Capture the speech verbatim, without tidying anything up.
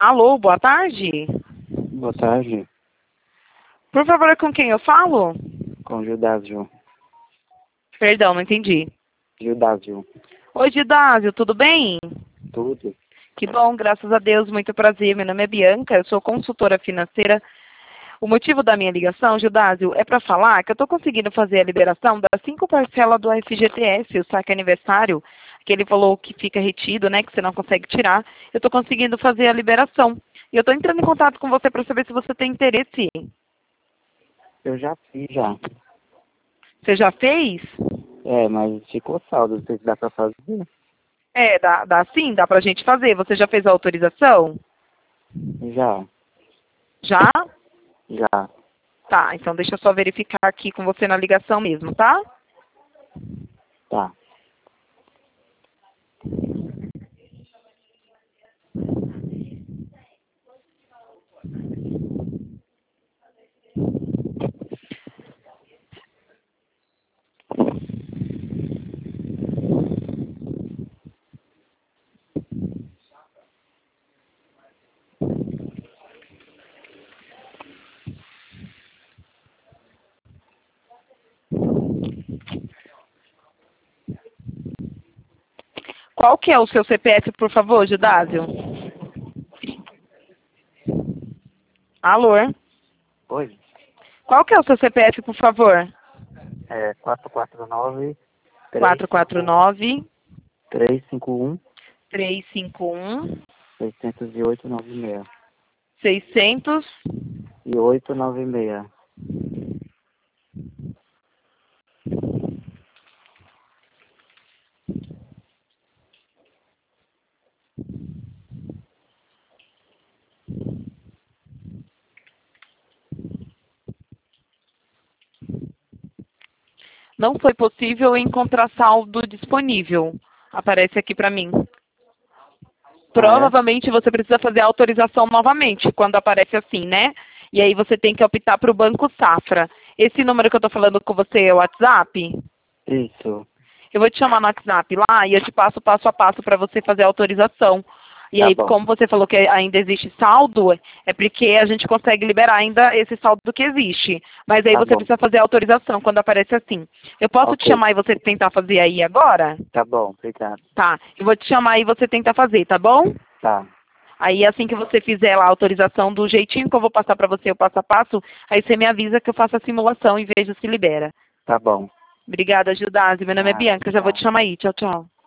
Alô, boa tarde. Boa tarde, Por favor, com quem eu falo? com Gildásio. Perdão, não entendi. Gildásio, Oi, Gidásio, tudo bem? tudo? Que bom, graças a Deus, muito prazer. Meu nome é Bianca, eu sou consultora financeira. O motivo da minha ligação, Gildásio, é para falar que eu estou conseguindo fazer a liberação das cinco parcelas do F G T S, o saque aniversário, que ele falou que fica retido, né, que você não consegue tirar. Eu estou conseguindo fazer a liberação. E eu estou entrando em contato com você para saber se você tem interesse. Eu já fiz já. Você já fez? É, mas ficou saldo, não sei se dá pra fazer. É, dá, dá sim, dá pra gente fazer. Você já fez a autorização? Já, Já? já. Tá, então deixa eu só verificar aqui com você na ligação mesmo, tá? Tá. Qual que é o seu C P F, por favor, Gidásio? Alô? Oi? Qual que é o seu C P F, por favor? É quatro quatro nove, três quatro quatro nove, cinco um, três cinco um, seis zero oito nove seis. seiscentos. E oito nove seis. Não foi possível encontrar saldo disponível. Aparece aqui pra mim. Ah, Provavelmente você precisa fazer a autorização novamente, quando aparece assim, né? E aí você tem que optar para o Banco Safra. Esse número que eu estou falando com você é o WhatsApp? é? Isso. Eu vou te chamar no WhatsApp lá e eu te passo passo a passo para você fazer a autorização. E Tá aí, bom. como você falou que ainda existe saldo, é porque a gente consegue liberar ainda esse saldo que existe. Mas aí Tá você bom. precisa fazer a autorização quando aparece assim. Eu posso te Ok. chamar e você tentar fazer aí agora? Tá bom, obrigado. Tá. Eu vou te chamar e você tenta fazer, tá bom? Tá. Aí, assim que você fizer lá a autorização do jeitinho que eu vou passar para você o passo a passo, aí você me avisa que eu faço a simulação e vejo se libera. Tá bom. Obrigada, Gildásio. Meu nome é Nada, Bianca. Já vou te tchau. chamar aí. Tchau, tchau.